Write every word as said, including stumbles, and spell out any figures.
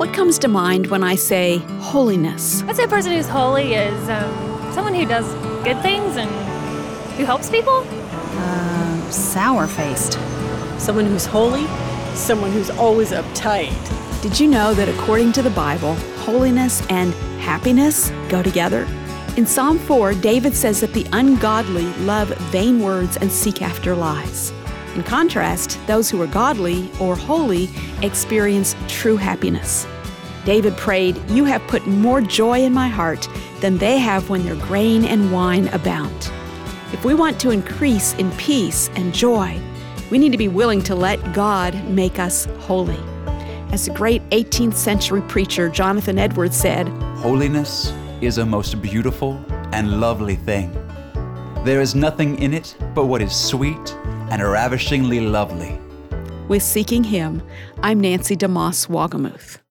What comes to mind when I say holiness? I'd say a person who's holy is um, someone who does good things and who helps people. Uh, sour-faced. Someone who's holy, someone who's always uptight. Did you know that according to the Bible, holiness and happiness go together? In Psalm four, David says that the ungodly love vain words and seek after lies. In contrast, those who are godly or holy experience true happiness. David prayed, "You have put more joy in my heart than they have when their grain and wine abound." If we want to increase in peace and joy, we need to be willing to let God make us holy. As the great eighteenth century preacher Jonathan Edwards said, "Holiness is a most beautiful and lovely thing. There is nothing in it but what is sweet and ravishingly lovely." With Seeking Him, I'm Nancy DeMoss Wagamuth.